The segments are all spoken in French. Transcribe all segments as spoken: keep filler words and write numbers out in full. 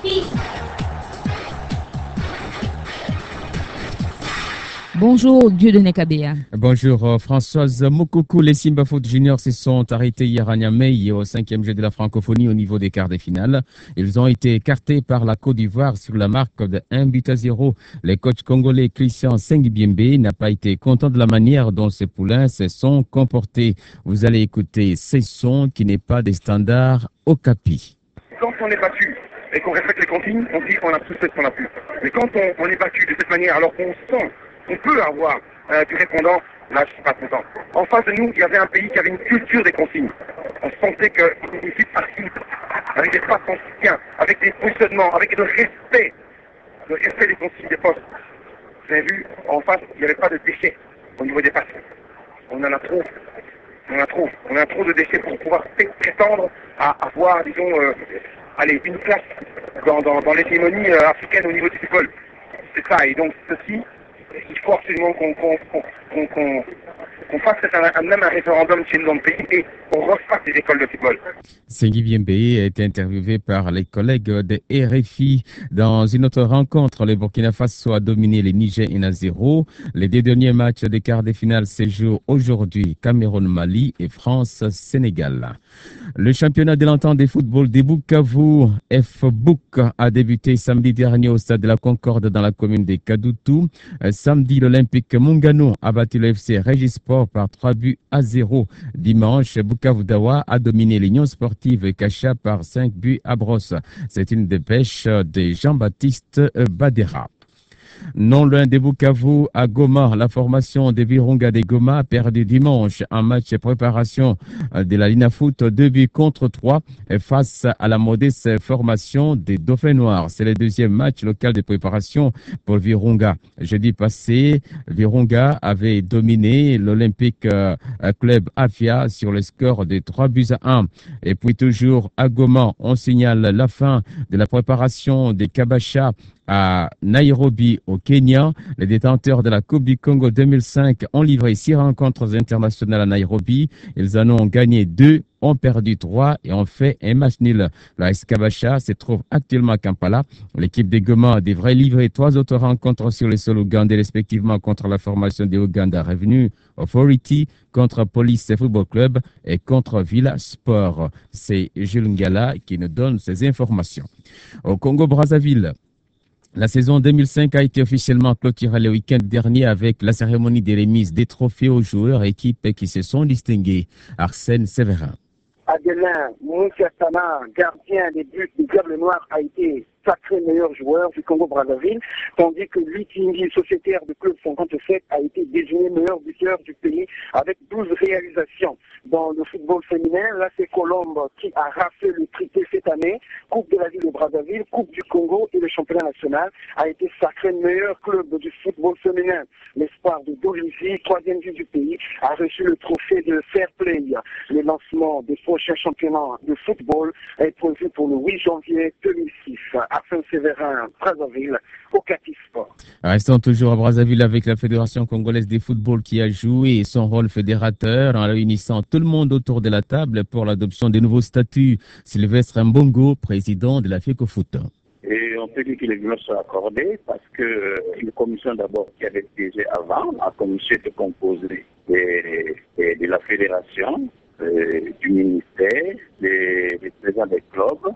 Bonjour, Dieudonné Kabea. Bonjour euh, Françoise Moukoukou. Les Simba Foot Juniors se sont arrêtés hier à Niamey au cinquième jeu de la francophonie au niveau des quarts de finale. Ils ont été écartés par la Côte d'Ivoire sur la marque de un but à zéro. Le coach congolais Christian Sengibiembe n'a pas été content de la manière dont ces poulains se sont comportés. Vous allez écouter ces sons qui n'est pas des standards au Capi. Quand on est battu et qu'on respecte les consignes, on dit qu'on a tout fait ce qu'on a pu. Mais quand on, on est battu de cette manière, alors qu'on sent on peut avoir euh, du répondant, là je suis pas content. En face de nous, il y avait un pays qui avait une culture des consignes. On sentait qu'il était parti avec des passes en soutien, avec des positionnements, avec le respect, le respect des consignes des postes. Vous avez vu, en face, il n'y avait pas de déchets au niveau des passes. On en a trop. On en a trop. On a trop de déchets pour pouvoir prétendre à avoir, disons, euh, allez, une place dans, dans, dans l'hégémonie euh, africaine au niveau du football. C'est ça. Et donc, ceci, il faut absolument qu'on qu'on, qu'on, qu'on, qu'on fasse un, même un référendum chez nous dans le pays et qu'on refasse les écoles de football. Sengibiembe a été interviewé par les collègues de R F I. Dans une autre rencontre, le Burkina Faso a dominé le Niger un à zéro. Les deux derniers matchs des quarts de finale se jouent aujourd'hui. Cameroun-Mali et France-Sénégal. Le championnat de l'entente de football de Bukavu, F B U C, a débuté samedi dernier au stade de la Concorde dans la commune de Kadoutou. Samedi, l'Olympique Mungano a battu le F C Regisport par trois buts à zéro. Dimanche, Bukavu Dawa a dominé l'Union sportive Kacha par cinq buts à brosse. C'est une dépêche de Jean-Baptiste Badera. Non loin de Bukavu, à Goma, la formation de Virunga de Goma a perdu dimanche un match de préparation de la Lina Foot, deux buts contre trois face à la modeste formation des Dauphins Noirs. C'est le deuxième match local de préparation pour Virunga. Jeudi passé, Virunga avait dominé l'Olympique Club Afia sur le score de trois buts à un. Et puis toujours à Goma, on signale la fin de la préparation des Kabasha à Nairobi au Kenya. Les détenteurs de la Coupe du Congo deux mille cinq ont livré six rencontres internationales à Nairobi. Ils en ont gagné deux, ont perdu trois et ont fait un match nul. La S Kabasha se trouve actuellement à Kampala. L'équipe de Goma devrait livrer trois autres rencontres sur le sol ougandais, respectivement contre la formation de Uganda Revenue Authority, contre Police Football Club et contre Villa Sport. C'est Jules Ngala qui nous donne ces informations. Au Congo-Brazzaville, la saison deux mille cinq a été officiellement clôturée le week-end dernier avec la cérémonie de remise des trophées aux joueurs et équipes qui se sont distingués. Arsène Séverin. Adelin Moussiassana, gardien des buts du Diable Noir, a été sacré meilleur joueur du Congo-Brazzaville, tandis que Lutingi, sociétaire de Club cinquante-sept, a été désigné meilleur buteur du pays avec douze réalisations. Dans le football féminin, là c'est Colombe qui a raflé le triplé cette année, Coupe de la ville de Brazzaville, Coupe du Congo et le championnat national, a été sacré meilleur club du football féminin. L'espoir de Dolisie, troisième ville du pays, a reçu le trophée de Fair Play. Le lancement des prochains championnats de football est prévu pour le huit janvier deux mille six. Arsène Séverin, Brazzaville, au Cati Sport. Restons toujours à Brazzaville avec la Fédération congolaise de football qui a joué son rôle fédérateur en réunissant tout le monde autour de la table pour l'adoption des nouveaux statuts. Sylvestre Mbongo, président de la FECOFOOT. Et on peut dire que les violences sont accordées parce que euh, une commission d'abord qui avait siégé avant, la commission était composée de, de, de la fédération, euh, du ministère, des, des présidents des clubs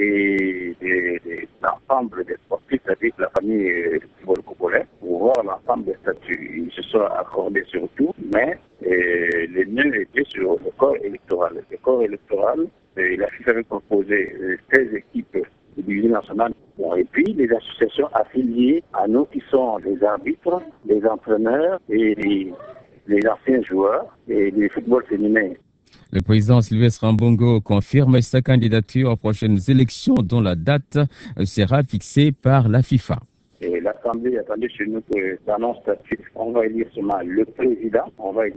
et de, de l'ensemble des sportifs, c'est-à-dire la famille euh, du football congolais, pour voir l'ensemble des statuts. Ils se sont accordés sur tout, mais euh, les nœuds étaient sur le corps électoral. Le corps électoral, euh, la FIFA avait composé euh, seize équipes de division nationale. Bon, et puis les associations affiliées à nous qui sont les arbitres, les entraîneurs et les, les anciens joueurs et les football féminins. Le président Sylvestre Mbongo confirme sa candidature aux prochaines élections dont la date sera fixée par la FIFA. Et l'Assemblée attendait chez nous que dans nos statuts, on va élire seulement le président, on va élire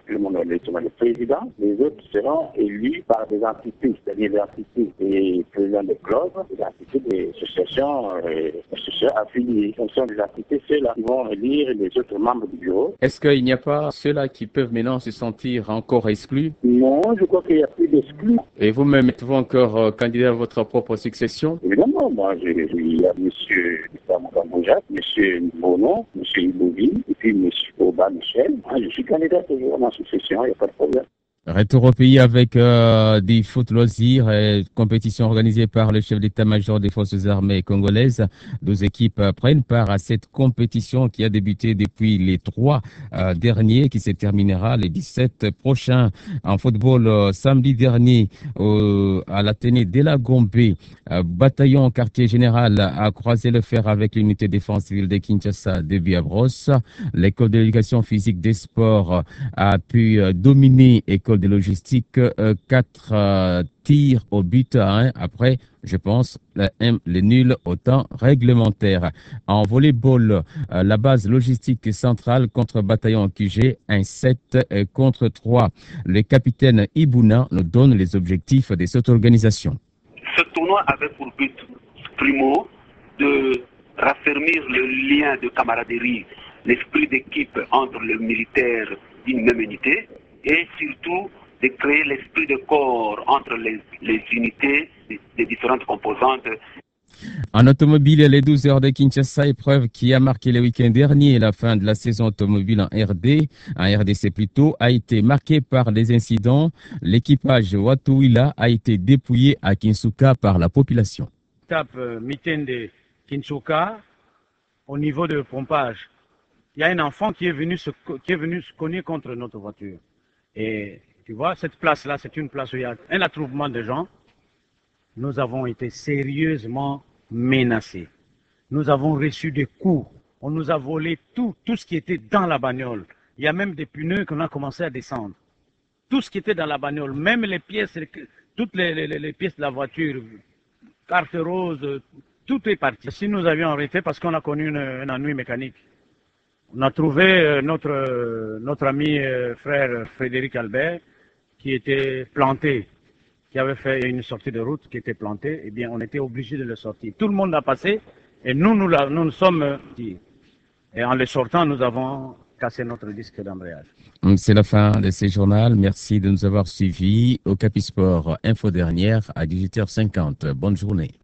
tout le monde a électement le président. Les autres seront élus par des entités, c'est-à-dire des entités des présidents de clubs, des entités des associations, euh, associations affiliées. Ce sont des entités, ceux-là qui vont élire les autres membres du bureau. Est-ce qu'il n'y a pas ceux-là qui peuvent maintenant se sentir encore exclus? Non, je crois qu'il n'y a plus d'exclus. Et vous-même, êtes-vous encore euh, candidat à votre propre succession? Évidemment, moi, je, je, il y a M. Kambojak, M. Bono, M. Ibouvi, et puis M. Oba Michel. Moi, je suis candidat toujours à ma succession, il n'y a pas de problème. Retour au pays avec euh, des foot loisirs et compétitions organisées par le chef d'état-major des forces armées congolaises. Deux équipes euh, prennent part à cette compétition qui a débuté depuis les trois euh, derniers, qui se terminera les dix-sept prochains. En football, euh, samedi dernier, euh, à l'Athénée de la Gombe, euh, bataillon quartier général a croisé le fer avec l'unité défense civile de Kinshasa de Biabros. L'école de l'éducation physique des sports a pu euh, dominer école de logistique, euh, quatre euh, tirs au but à un. Après, je pense, la M, les nuls au temps réglementaire. En volleyball, euh, la base logistique centrale contre bataillon Q G, un sept euh, contre trois. Le capitaine Ibuna nous donne les objectifs de cette organisation. Ce tournoi avait pour but, primo, de raffermir le lien de camaraderie, l'esprit d'équipe entre les militaires d'une même unité, et surtout de créer l'esprit de corps entre les, les unités des, des différentes composantes. En automobile, les douze heures de Kinshasa, épreuve qui a marqué le week-end dernier la fin de la saison automobile en R D, en R D C plutôt, a été marquée par des incidents. L'équipage Watuila a été dépouillé à Kinsuka par la population. Étape euh, mitaine de Kinsuka, au niveau de pompage, il y a un enfant qui est venu se, qui est venu se cogner contre notre voiture. Et tu vois, cette place-là, c'est une place où il y a un attroupement de gens. Nous avons été sérieusement menacés. Nous avons reçu des coups. On nous a volé tout, tout ce qui était dans la bagnole. Il y a même des pneus qu'on a commencé à descendre. Tout ce qui était dans la bagnole, même les pièces, toutes les, les, les pièces de la voiture, carte rose, tout est parti. Si nous avions arrêté parce qu'on a connu une, une ennui mécanique. On a trouvé notre, notre ami frère Frédéric Albert qui était planté, qui avait fait une sortie de route qui était plantée. Eh bien, on était obligé de le sortir. Tout le monde l'a passé et nous, nous, nous, nous sommes dit. Et en le sortant, nous avons cassé notre disque d'embrayage. C'est la fin de ce journal. Merci de nous avoir suivis au Capisport Info Dernière à dix-huit heures cinquante. Bonne journée.